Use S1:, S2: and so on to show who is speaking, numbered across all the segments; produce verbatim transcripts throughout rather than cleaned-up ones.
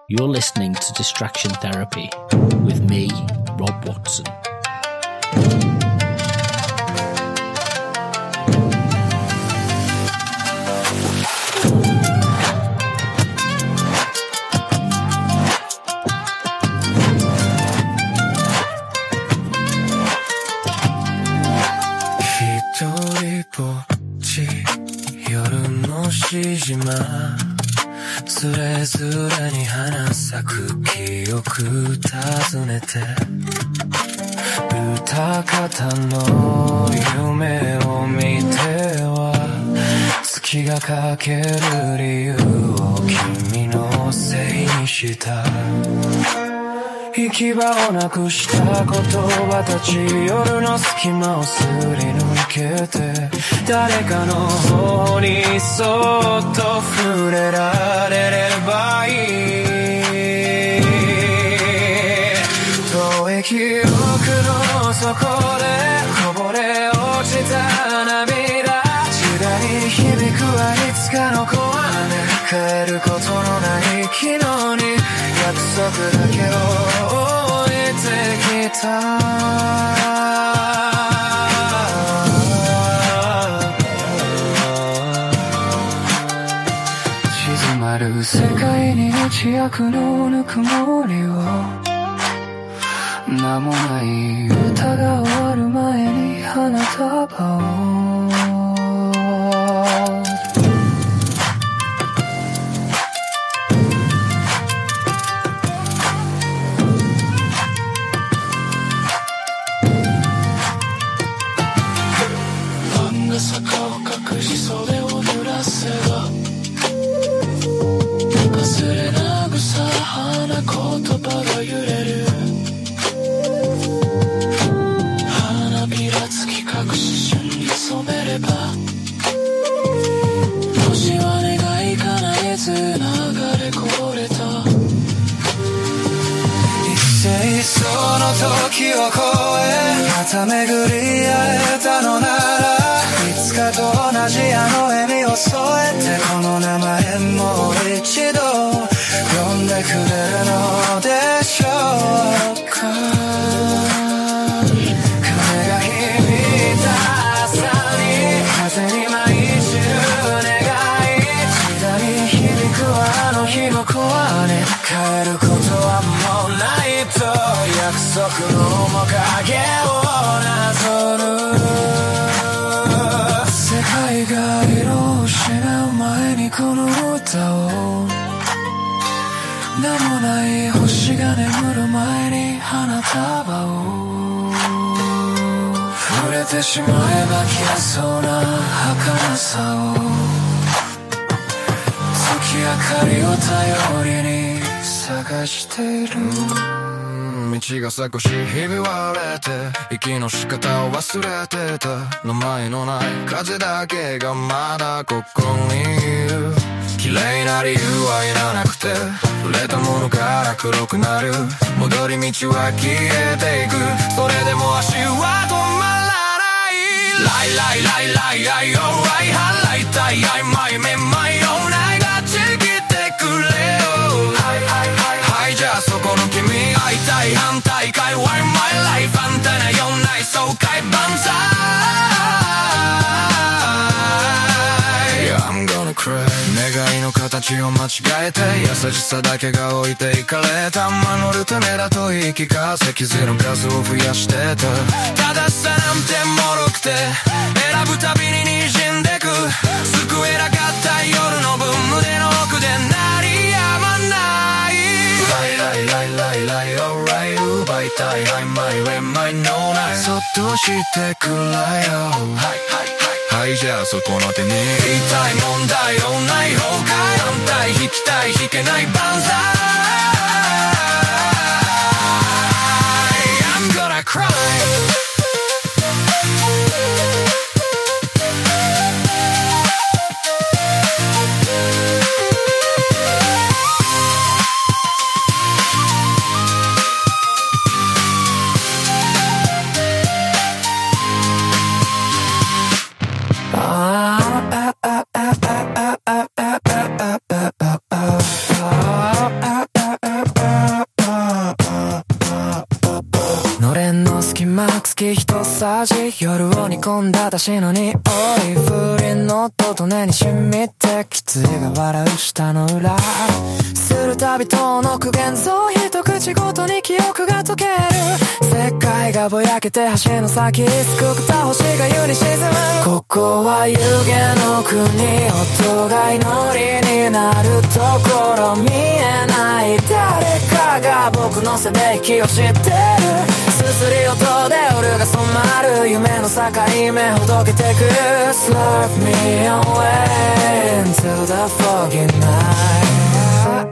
S1: You're listening to Distraction Therapy with me, Rob Watson.
S2: つれづれに花咲く記憶訪ねて歌方の夢を見ては月がかける理由を君のせいにした行き場をなくした言葉たち夜の隙間をすり抜けて誰かの方にそっと触れられればいい遠い記憶の底でこぼれ落ちた涙時代に響くはいつかの声帰ることのない昨日に約束だけを置いてきた静まる世界に一躍のぬくもりを名もない歌が終わる前に花束を坂を隠し袖を濡らせば忘れなぐさ花言葉が揺れる花びらつき隠し瞬に染めれば星は願い叶えず流れこぼれた一世その時を超えまた巡り会えたのならいつかと同じあの笑みを添えてこの名前もう一度呼んでくれるのでしょうか風が響いた朝に風に舞い散る願い時代に響くあの日の声に帰ることはもうないと約束の面影をなぞる世界が色を失う前にこの歌を名もない星が眠る前に花束を触れてしまえば消えそうな儚さを月明かりを頼りに探している道が少しひび割れて息の仕方を忘れてた名前のない風だけがまだここにいる綺麗な理由はいらなくて触れたものから黒くなる戻り道は消えていくそれでも足は止まらないライライライライライオーライ払いたい曖昧めまいよないがちぎってくれよはいはいはいはいじゃあそこの君会いたい反対会 Why my life あんたなよない爽快万歳 Yeah I'm gonna cry 願いの形を間違えて優しさだけが置いていかれた守るためだと言い聞かせ傷の数を増やしてた正しさなんて脆くて選ぶたびに滲んでく救えなかった夜の分胸の奥で鳴り止まないライライライライライ Alright 奪いたい曖昧曖昧のないそっとしてくらよはいはいはいじゃあそこの手に言いたい問題をない方が反対引きたい引けない万歳 I'm gonna cry Ah, ah, ah, ah, ah, ah, ah, ah, ah, ah, ah. 味、夜を煮込んだ出汁の匂い、風鈴の音と根に染みて、狐が笑う舌の裏、するたび遠のく現像、一口ごとに記憶が溶ける、世界がぼやけて橋の先、すくくった星が湯に沈む。ここは湯気の国、音が祈りになるところ、見えない誰かが僕の背で息を知ってる、すすり音で夜が染まる、夢の境目ほどけてく、 Slurp me away into the foggy night。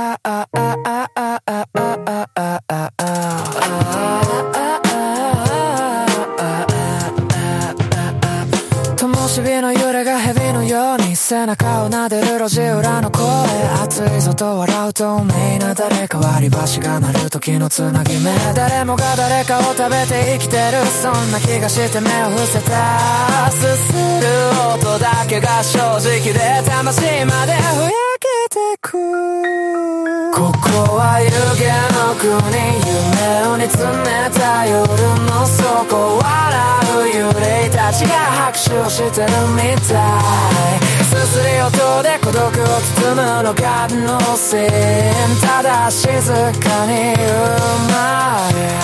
S2: 灯火の揺れが蛇のように背中を撫でる路地裏の声、熱いぞと笑う透明な誰か、割り箸が鳴る時のつなぎ目、誰もが誰かを食べて生きてる、そんな気がして目を伏せた、すする音だけが正直で魂までふやけてく。ここは湯気の国、夢を煮詰めた夜の底、笑う幽霊たちが拍手をしてるみたい、すすり音で孤独を包むのがのせい、ただ静かに生まれ、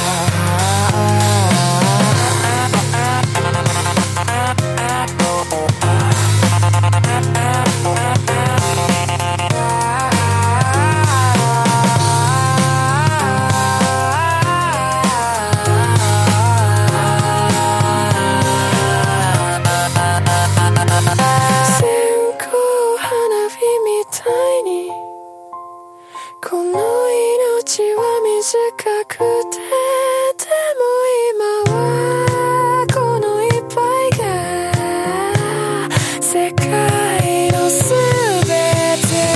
S2: 短くて、でも今はこの一杯が世界のすべて。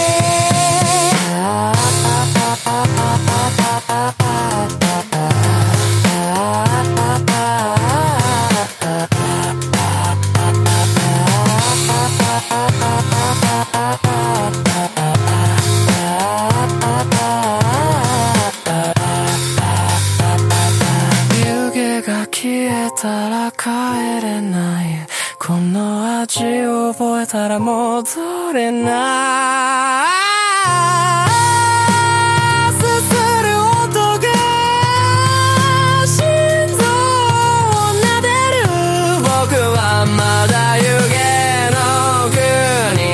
S2: 消えたら帰れない、この味を覚えたら戻れない、すする音が心臓を撫でる、僕はまだ湯気の国、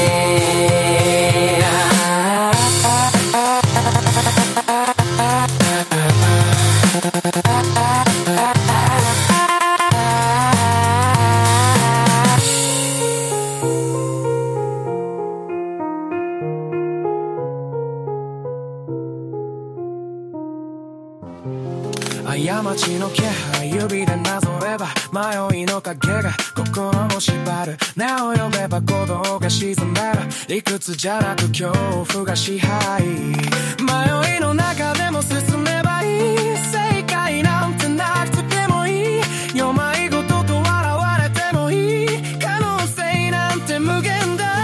S2: 過ちの気配、指でなぞれば迷いの影が心を縛る、名を呼べば鼓動が沈める、理屈じゃなく恐怖が支配、迷いの中でも進めばいい、正解なんてなくてもいい、よまいごとと笑われてもいい、可能性なんて無限だ、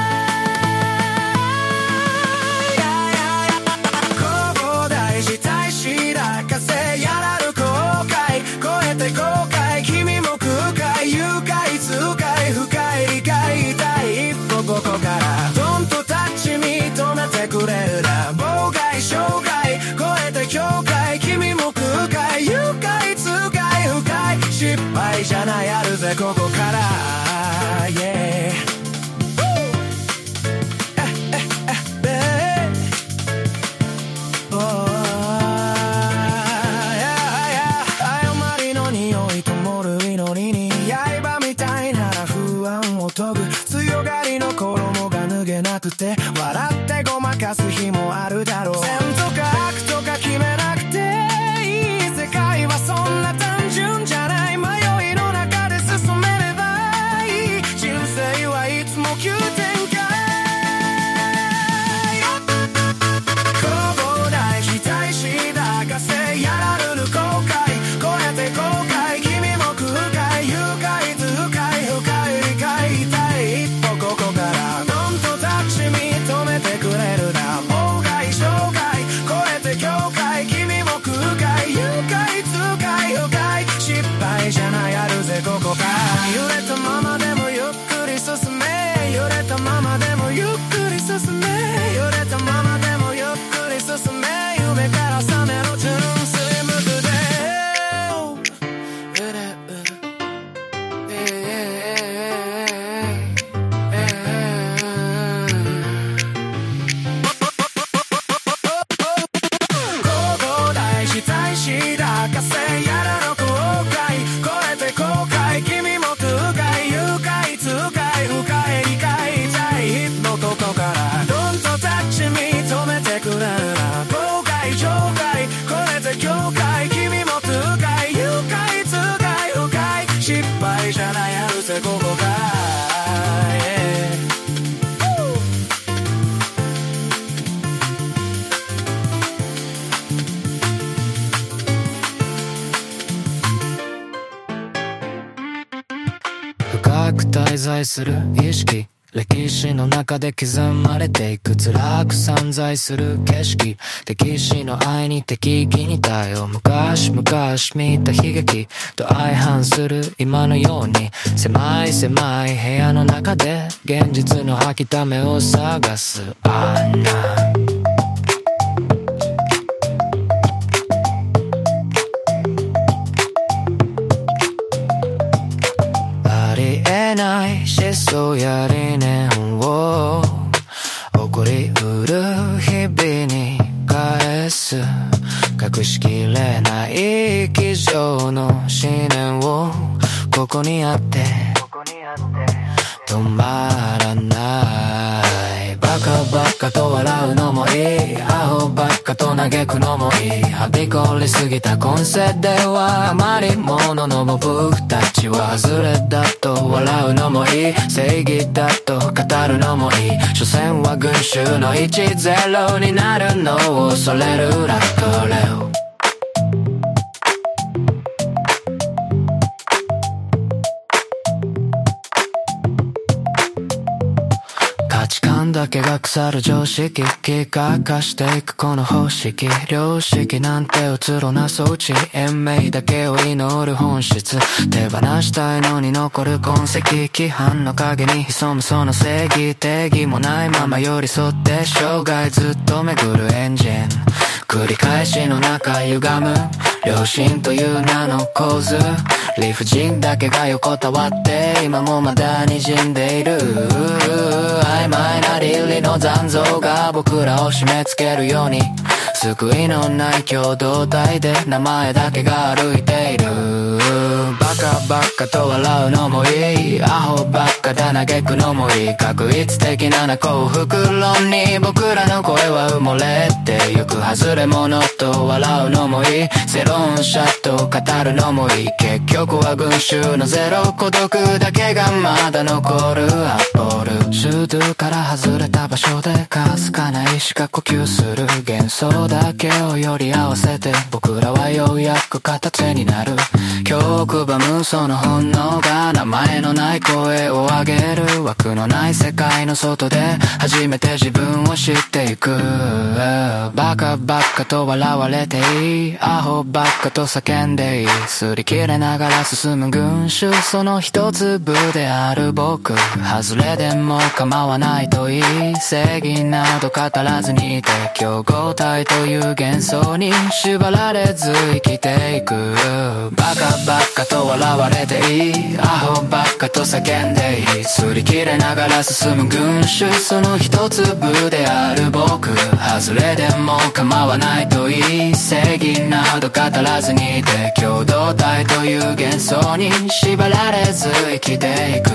S2: 広大事態しらかせやらる超えて後悔、君も空海、誘拐、痛快、深い理解、第一歩ここからドンとタッチ認めてくれるな、妨害、障害、超えて境界、君も空海、誘拐、痛快、深い、失敗じゃない、あるぜここから、yeah。強がりの衣が脱げなくて、笑ってごまかす日もあるだろう、善とか悪とか決めなくていい、世界はそんな単純じゃない、迷いの中で進めればいい、人生はいつも急展開、広大期待しだかせやらるる後悔、超えて後悔、君も空海、誘拐、痛快、深い理解、一歩ここからドンとタッチ認めてくれるな、 在する意識、歴史の中で刻まれていく辛く散在する景色、敵視の愛に敵気に対応、昔々見た悲劇と相反する今のように狭い狭い部屋の中で現実の吐きためを探す。あんなありえない思想や理念を起こりうる日々に返す、隠しきれない机上の思念をここにあって止まらない。バカバカと笑うのもいい、アホばっかと嘆くのもいい、はびこりすぎた今世ではあまりものの僕たちは外れだと笑うのもいい、正義だと語るのもいい、所詮は群衆のいちゼロになるのを恐れるなこれを価値観だけが腐る常識、機械化していくこの方式、良識なんてうつろな装置、延命だけを祈る本質、手放したいのに残る痕跡、規範の影に潜むその正義、定義もないまま寄り添って生涯ずっと巡るエンジン、繰り返しの中歪む良心という名の構図、理不尽だけが横たわって今もまだ滲んでいる、曖昧な倫理の残像が僕らを締め付けるように、救いのない共同体で名前だけが歩いている。バカばっかと笑うのもいい、アホばっかだ嘆くのもいい、確一的なな幸福論に僕らの声は埋もれてゆく、外れ者と笑うのもいい、正論者と語るのもいい、結局は群衆のゼロ、孤独だけがまだ残るアポル、シュードゥから外れた場所でかすかな意志が呼吸する、幻想だけをより合わせて僕らはようやく形になる、極ばむその本能が名前のない声を上げる、枠のない世界の外で初めて自分を知っていく、バカばっかと笑われていい、アホばっかと叫んでいい、擦り切れながら進む群衆、その一粒である僕、外れでも構わないといい、正義など語らずにいて競合体という幻想に縛られず生きていく、バカばっかと笑われていい、アホばっかと叫んでいい、擦り切れながら進む群衆、その一粒である僕、外れでも構わないといい、正義など語らずにいて共同体という幻想に縛られず生きていく。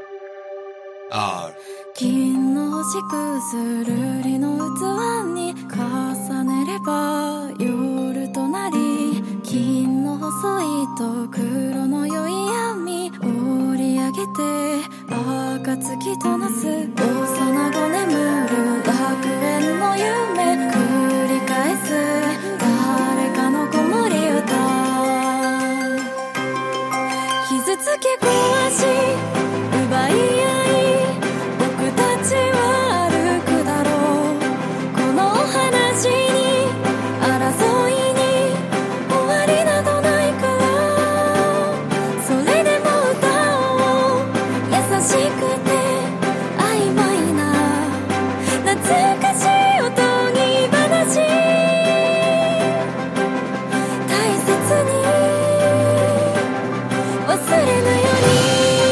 S3: 金の星くするりの器に細いと黒の良い闇織り上げて暁となす幼子眠る楽園の夢繰り返す誰かの子守歌傷つけ壊し奪い合い僕たちは歩くだろうこの話に争いに終わりなどないからそれでも歌おう優しくて曖昧な懐かしいおとぎ話大切に忘れないように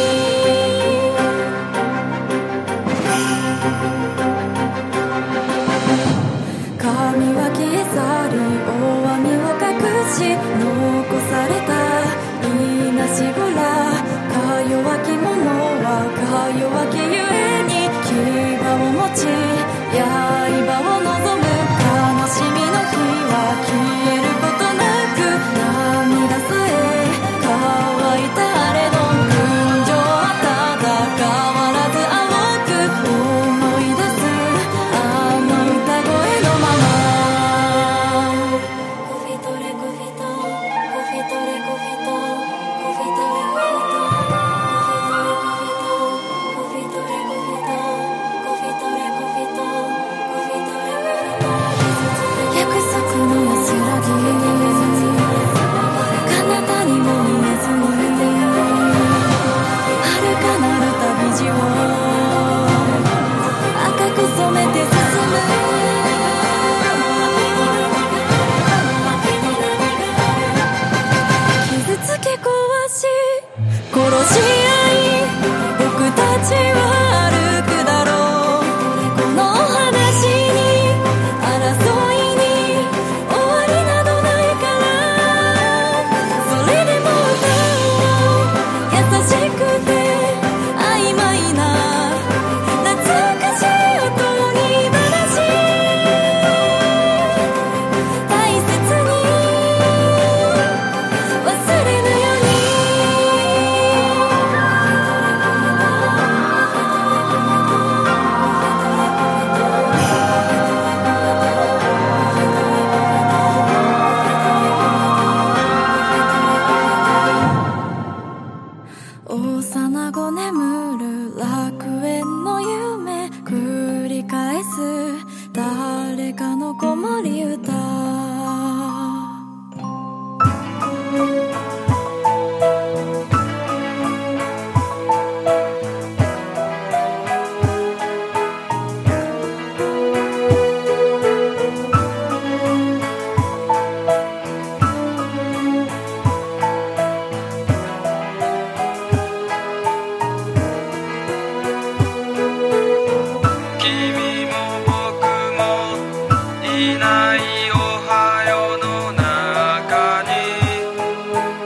S3: 髪は消え去り大網を隠し残されたいなしごらか弱き者はか弱きゆえに牙を持ち刃を望む悲しみの火は消えることなく涙さえ乾いたあれの群青はただ変わらず青く思い出すあの歌声のままコフィトレコフィトコフィトレコフィトコフィトレコフィトコフィトレコフィトコフィトレコフィトコフィトレコフィト約束の安らぎ彼方にも見えずに遥かなる旅路を赤く染めて進む傷つけ壊し殺し合い僕たちは歩くだろうこの話に争いに終わりなどないからそれでも歌おう優しくて曖昧な懐かしいおとぎ話大切に忘れぬように幼子眠る楽園の夢繰り返す誰かの子守歌
S4: 君も僕もいないおはようの中に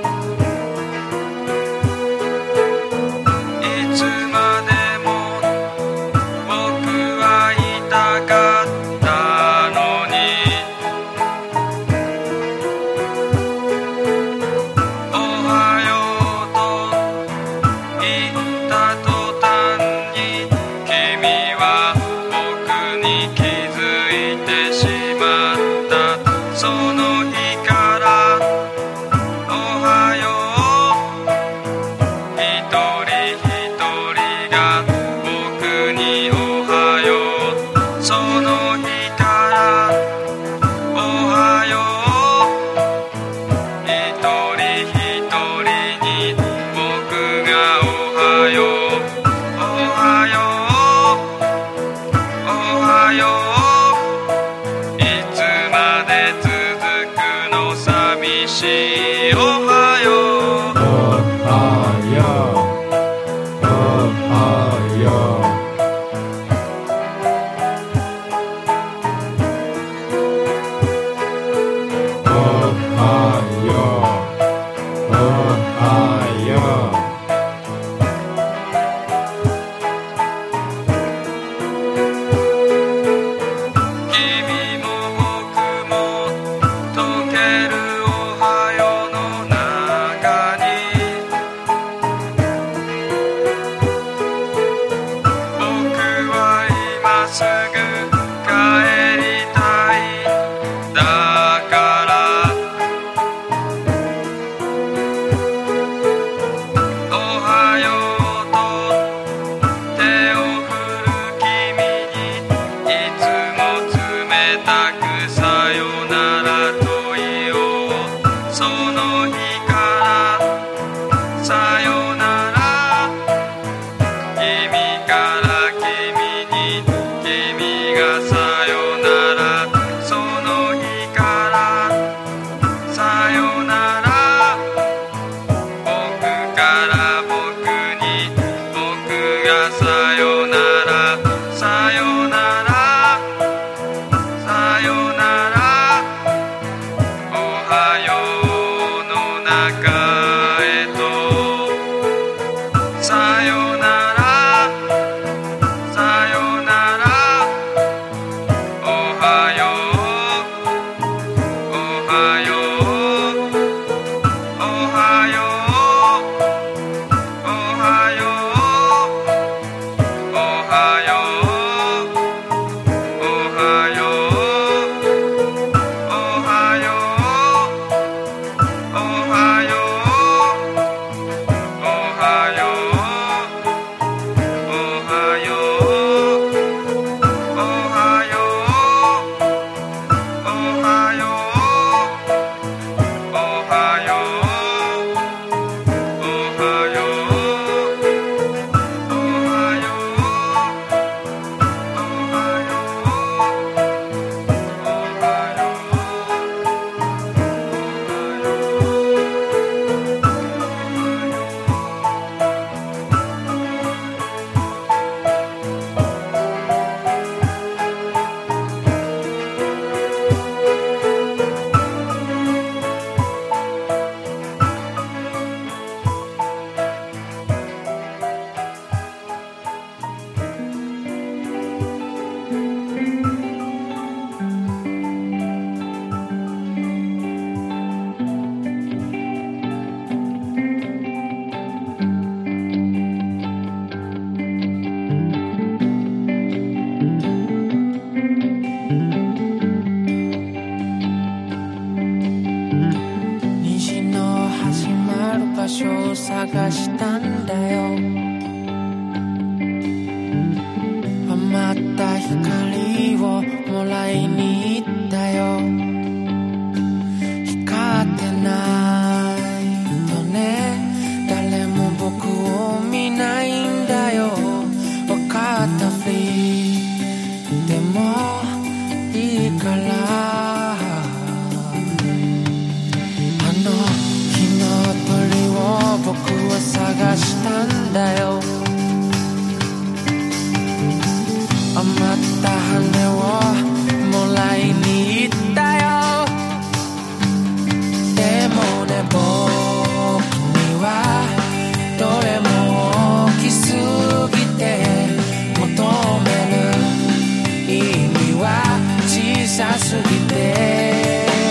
S2: 中へとさよならさよならおはようおはようおはようおはようおはようおはようおはようおはようおはようおはようおはようおはようおはようおはようおはよ虹の始まる場所を探したんだよ余った光をもらいに行ったよ光ってないとね誰も僕を見ないんだよ分かったふりでもいいからあの日の鳥を僕は探したんだよ余った羽をもらいに行ったよでもね僕にはどれも大きすぎて求める意味は小さすぎて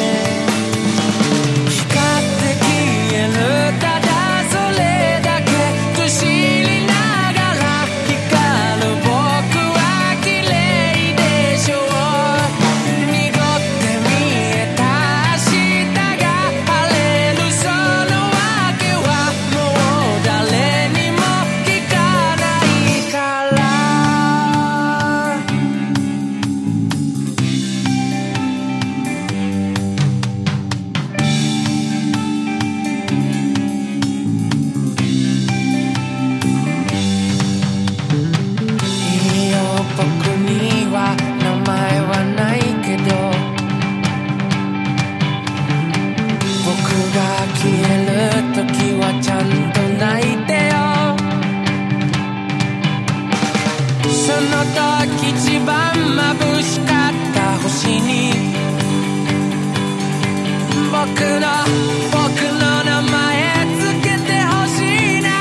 S2: 一番眩しかった星に僕の僕の名前つけてほしいな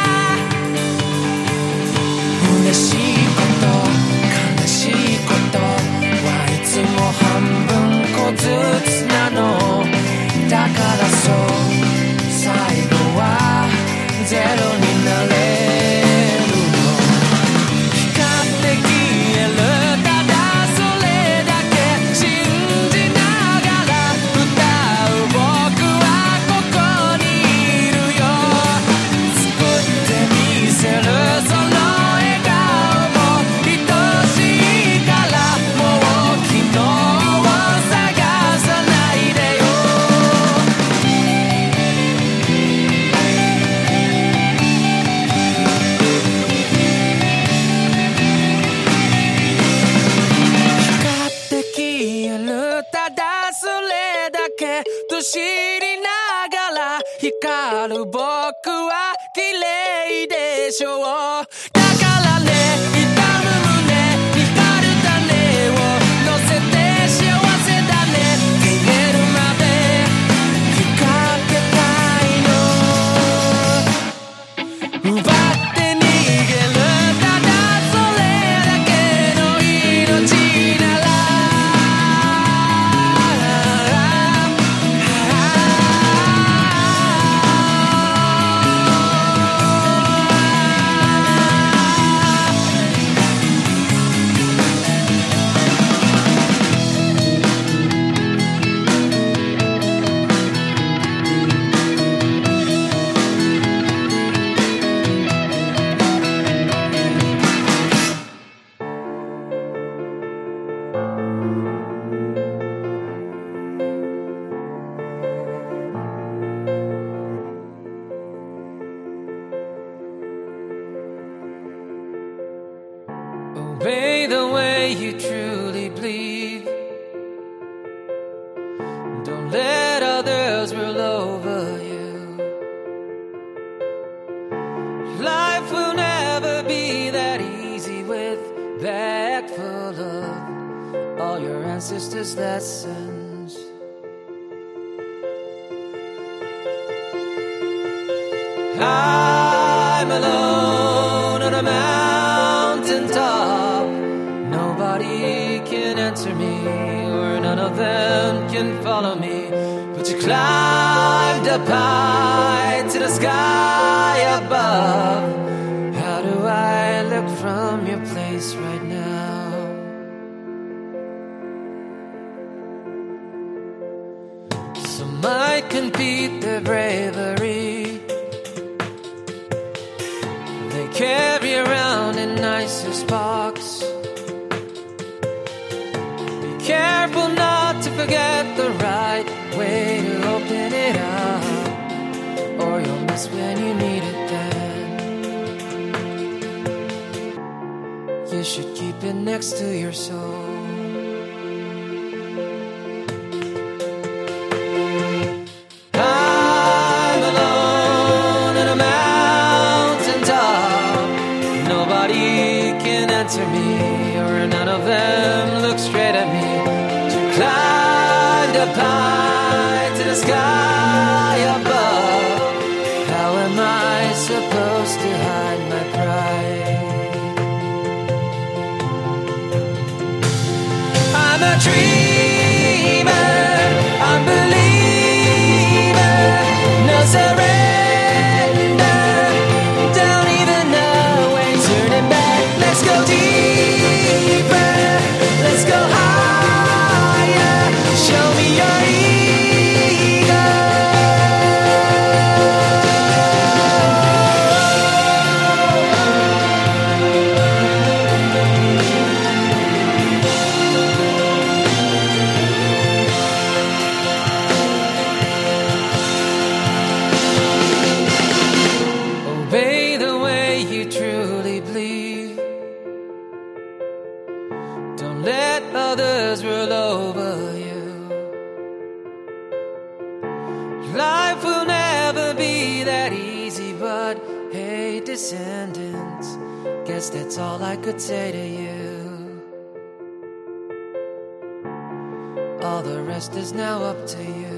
S2: 嬉しいこと悲しいことはいつも半分こずつなのだからそう最後はゼロになれ知りながら光る僕は綺麗でしょうだからね痛む胸に光る種を乗せて幸せだね消えるまで光ってたいの
S4: truly believe. Don't let others rule over you. Life will never be that easy with bag full of all your ancestors' lessons. I'm alone on a mountaintop. Nobody can answer me, or none of them can follow me. But you climbed up high to the sky above. How do I look from your place right now? Some might compete their bravery. They carry around a nicest box. Be careful not to forget the right way to open it up, or you'll miss when you need it then. You should keep it next to your soul. I'm alone in a mountaintop. Nobody can answer me, or none of them look straight at me. You climbed up high to the sky above. How am I supposed to hide my pride? I'm a dreamer, I'm a believer, no surrender, don't even know when turning back. Let's go deeper, let's go higher, show me your ego. Obey the way you truly believe. Don't let others rule over you. Life will never be that easy, but hey, descendants, guess that's all I could say to you. All the rest is now up to you.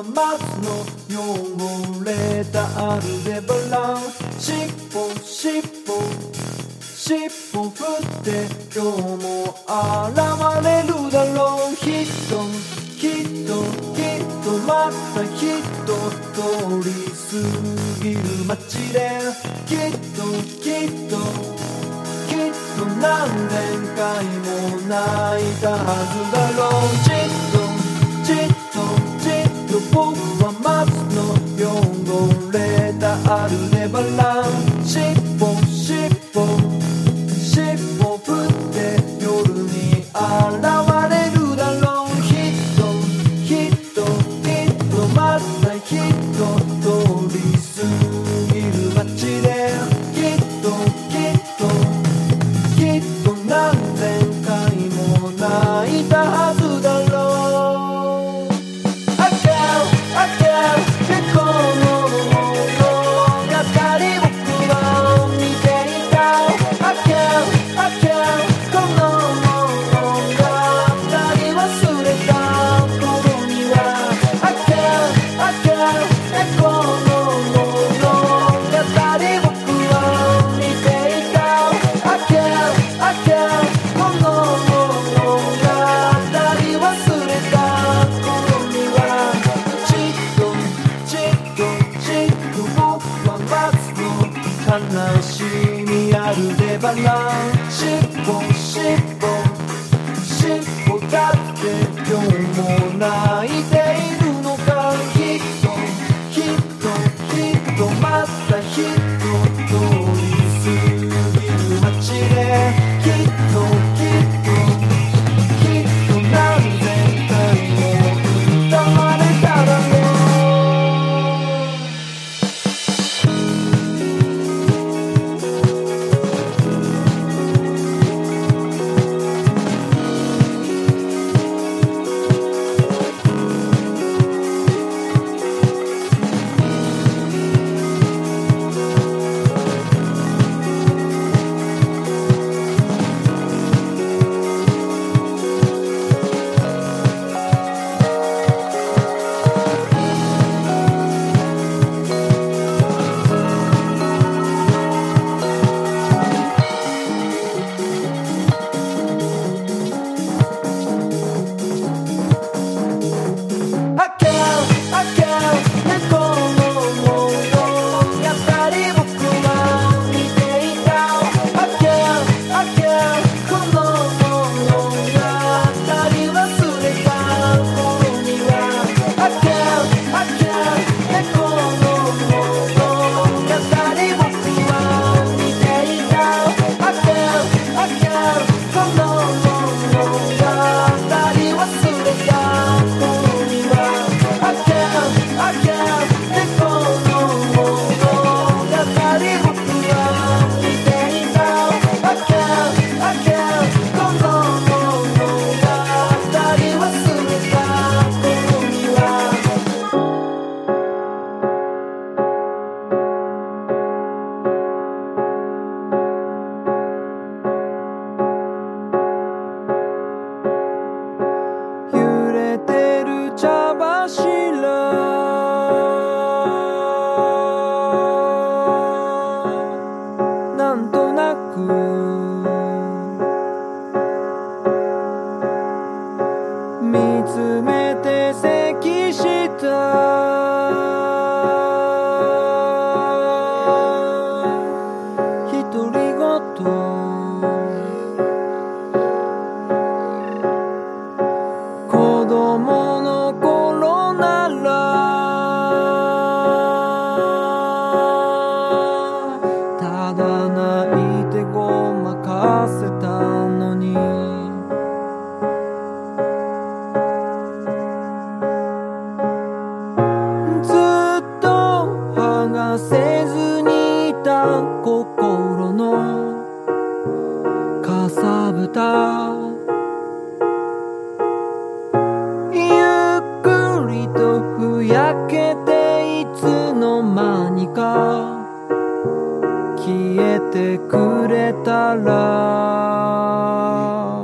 S5: は松の汚れたアルデバラン尻尾尻尾尻尾振って今日も現れるだろう人人人また人通り過ぎる街できっときっときっと何年回も泣いたはずだろうじっとじっとじっと僕は松の汚れたアルデバラン尻尾尻尾尻尾振って夜に現れるだろう人人人また人通り過ぎる街できっときっときっと何千回も泣いたはずだろうあかんあかん猫の物語僕は見ていたあかんあかんこの物語忘れた頃にはあかんあかん猫の物語僕は見ていたあかんあかんこの物語忘れた頃にはじっとじっとじっと僕は待つの悲しみあるでバラン尻尾尻尾尻尾だって今日も泣いているのかきっときっときっとまた人通り過ぎる街できっときっときっと何千回も歌われただろう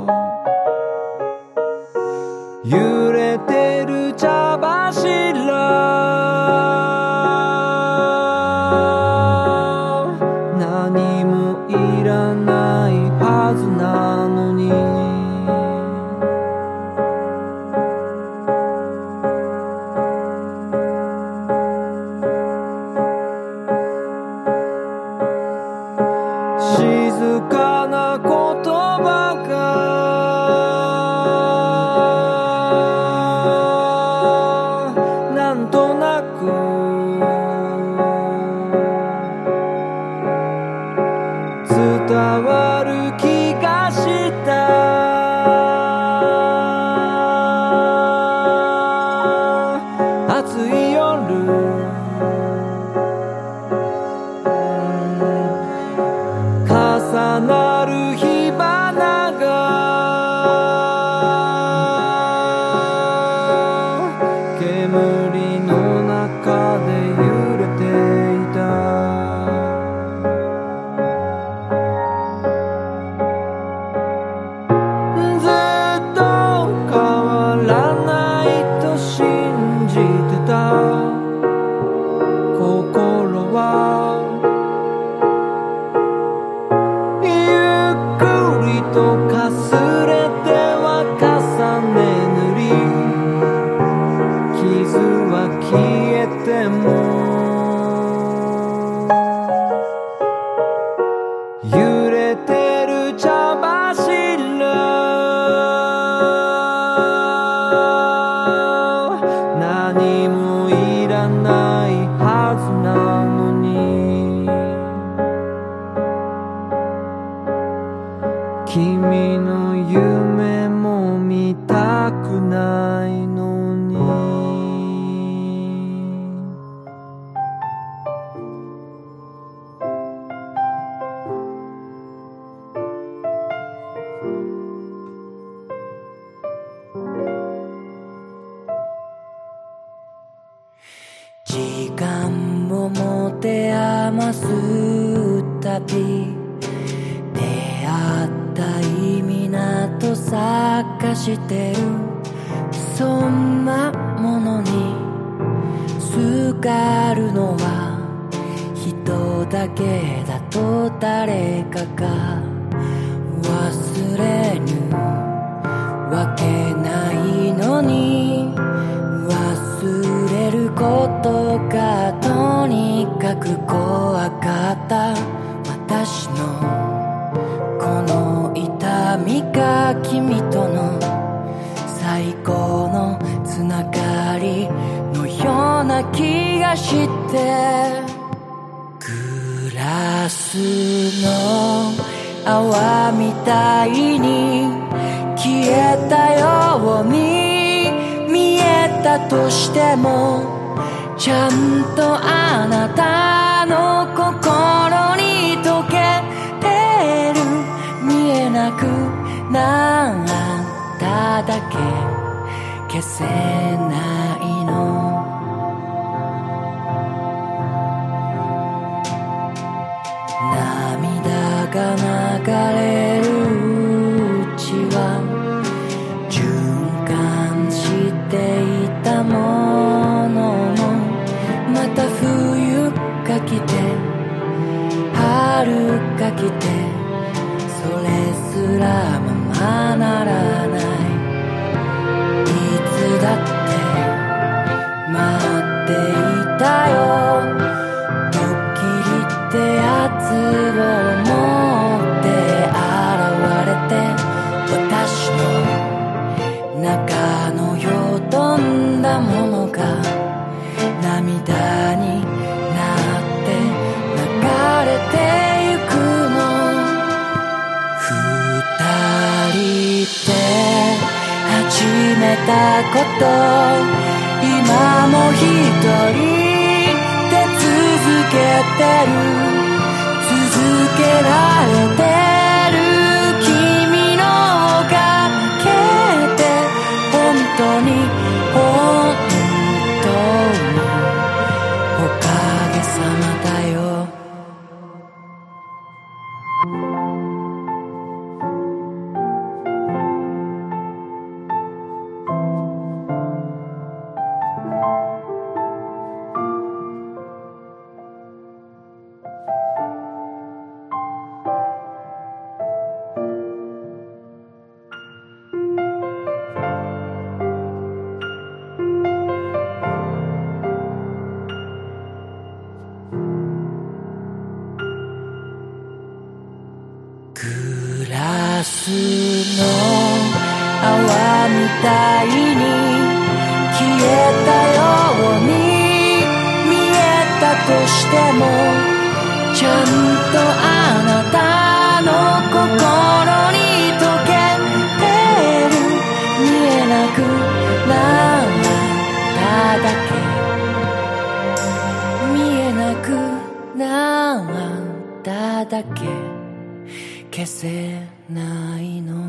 S5: 揺れてる茶柱揺れてる茶柱、何もいらないはずなのに、君の夢も見たくないのに。時間を持て余す旅、出会った意味など探してる、そんなものにすがるのは人だけだと誰かが忘れぬわけないのに、忘れることがとにかく怖かった。私のこの痛みが君との最高のつながりのような気がして、グラスの泡みたいに消えたように見えたとしても、ちゃんとあなたの心に溶けてる、見えなくなっただけ消せないの。涙が流れるうちは循環していたものも、また冬が来て春が来て、それすらままならない。いつだって待っていたよ、ドッキリってやつを持って現れて、私の中のよどんだものが涙になって流れてゆくの。二人で始めたこと、今も一人で続けてる、続けられてる、君のおかげで本当に本当におかげさまだよ。グラスの泡みたいに消えたように見えたとしても、ちゃんとあなたの心に溶けてる、見えなくなっただけ、見えなくなっただけ消せないの。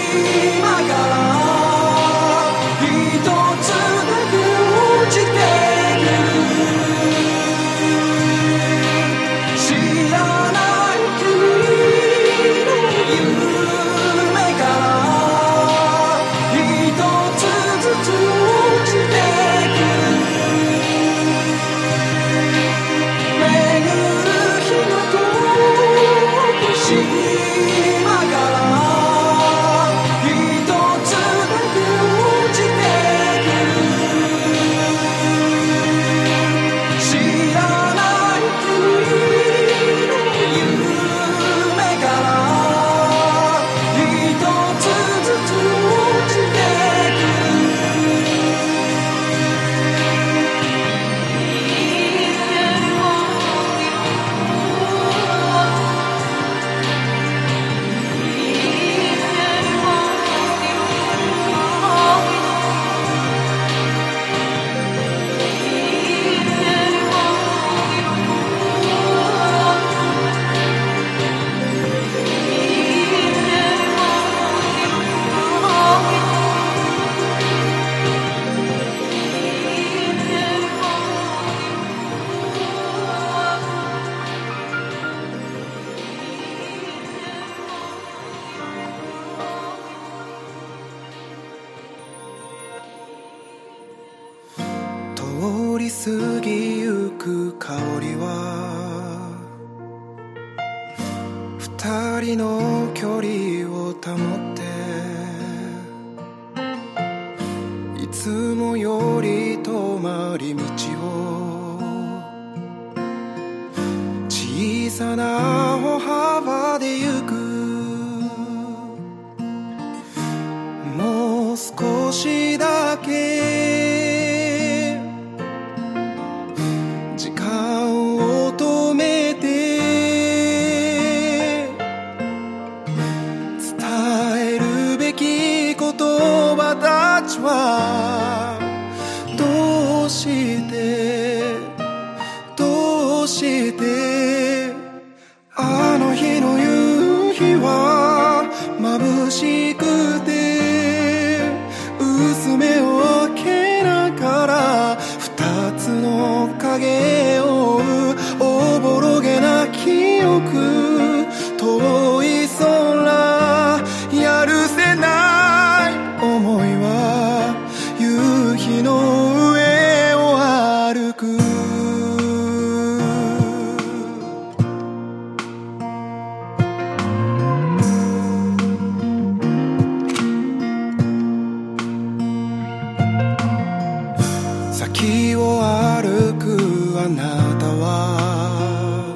S6: 通り過ぎゆく香りは二人の距離を保っていつもより遠回り道を小さな歩幅で行くもう少しだけ時間を止めて伝えるべき言葉たちはどうしてどうしてあの日の夕日は眩しくて薄目を開けながら二つの影を追うおぼろげな記憶遠い空やるせない想いは夕日の上を歩く先を歩くあなたは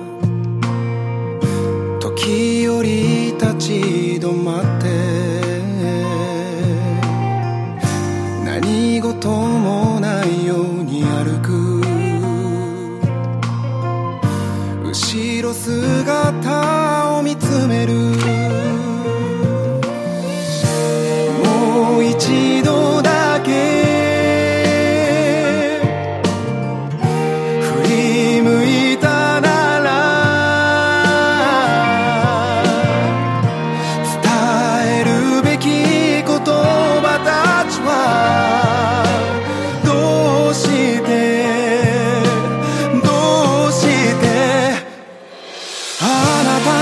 S6: 時折立ち止まって何事もないように歩く後ろ姿を見つめるもう一度だけあなた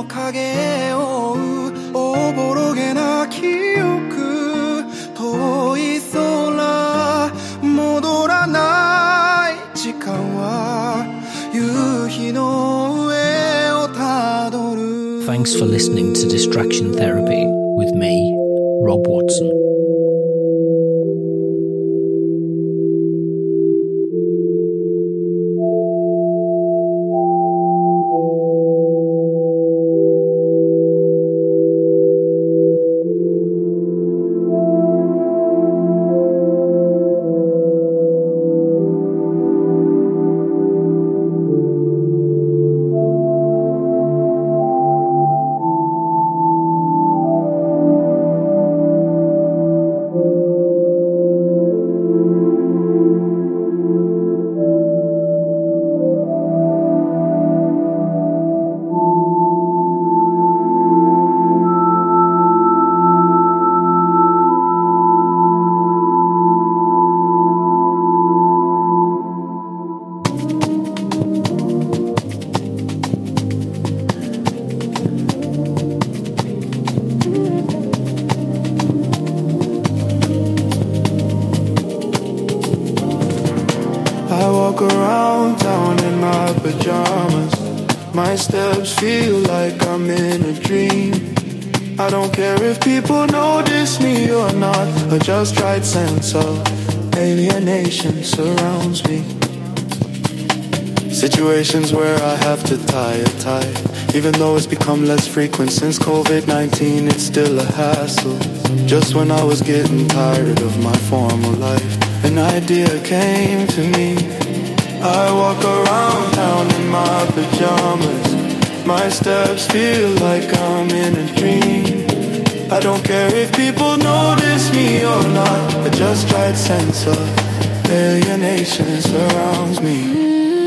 S6: の影を追うおぼろげな記憶遠い空戻らない時間は夕日の上をたどる
S1: Thanks for listening to Distraction Therapy with me, Rob Watson.
S6: My steps feel like I'm in a dream. I don't care if people notice me or not. A just right sense of alienation surrounds me. Situations where I have to tie a tie. Even though it's become less frequent since covid nineteen, it's still a hassle. Just when I was getting tired of my formal life, an idea came to me. I walk around town in my pajamas. My steps feel like I'm in a dream. I don't care if people notice me or not. A just right sense of alienation surrounds me.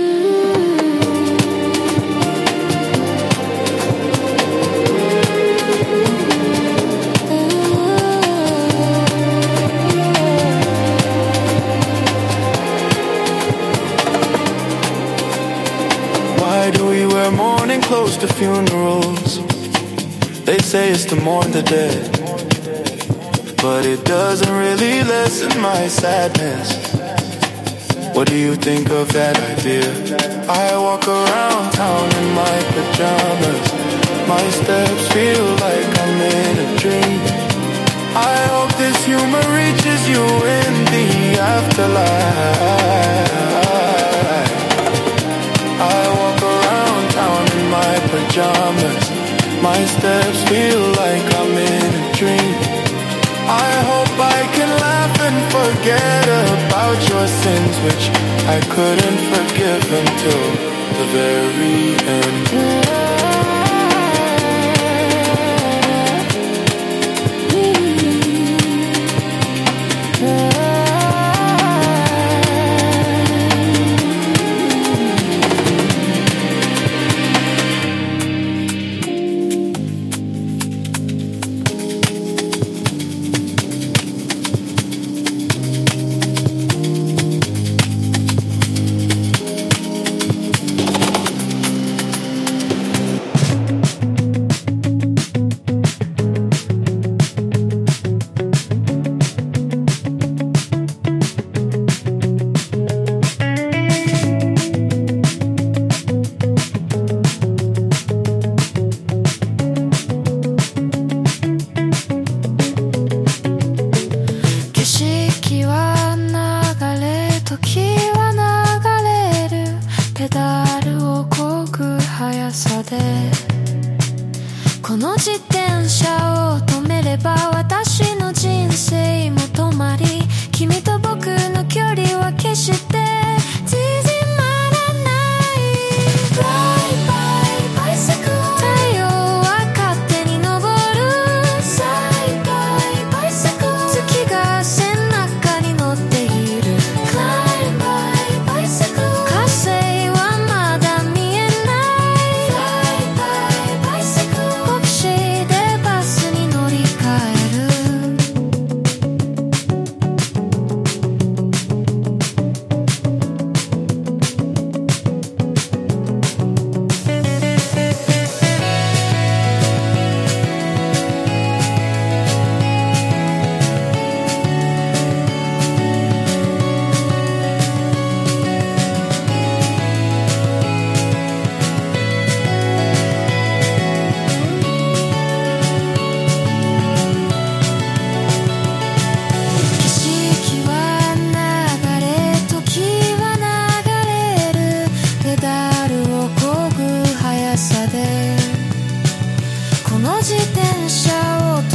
S6: Close to funerals, they say it's to mourn the dead, but it doesn't really lessen my sadness. What do you think of that idea? I walk around town in my pajamas. My steps feel like I'm in a dream. I hope this humor reaches you in the afterlife. I walk around town in my pajamas. My steps feel like I'm in a dream. I hope I can laugh and forget about your sins, which I couldn't forgive until the very end.
S3: の自転車を止